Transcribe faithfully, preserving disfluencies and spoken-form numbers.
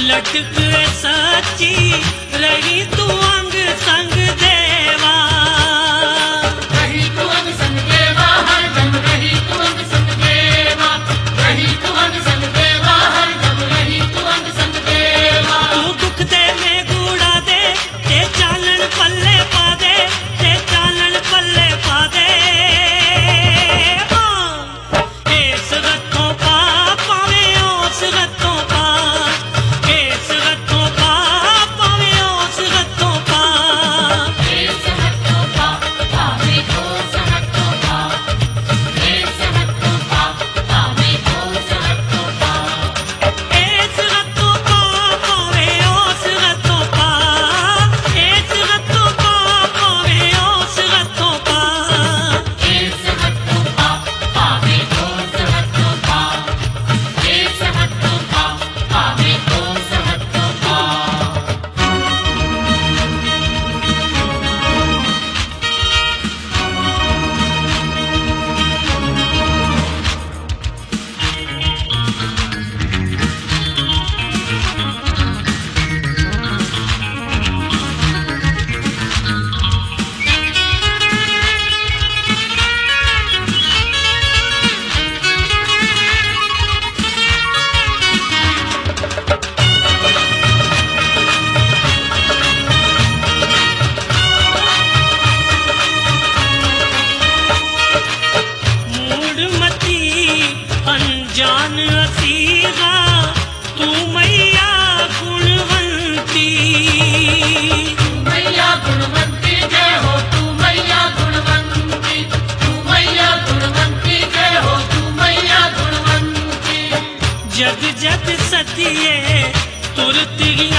लटक सच्ची रही तू अंग संग देवा, रही तू अंग संग देवा, हर दम रही तू अंग संग देवा, रही तू अंग संग देवा, हर दम रही तू अंग संग देवा। तू दुख दे में गुड़ा दे ते चालन पल्ले पा दे, ते चालन पल्ले पा दे। हाँ इस रत्तों पा पावे उस रत्तों पा, इस रत्तों पा पावे उस रत्तों पा, इस रत्तों पा पावे उस रत्तों पा, इस रत्तों पा पावे उस रत्तों पा, इस रत्तों पा पावे उस रत्तों पा, इस रत्तों पा पावे उस रत्तों पा। इस रत्तों पा पावे उस रत्तों पा, इस रत्तों पा पावे उस रत्तों पा। मूढ़मती अनजान असीरा तू मैया गुणवंती, तू मैया गुणवंती जय हो, तू मैया गुणवंती, तू मैया गुणवंती जय हो, तू मैया गुणवंती। जग जग सतिये तुरती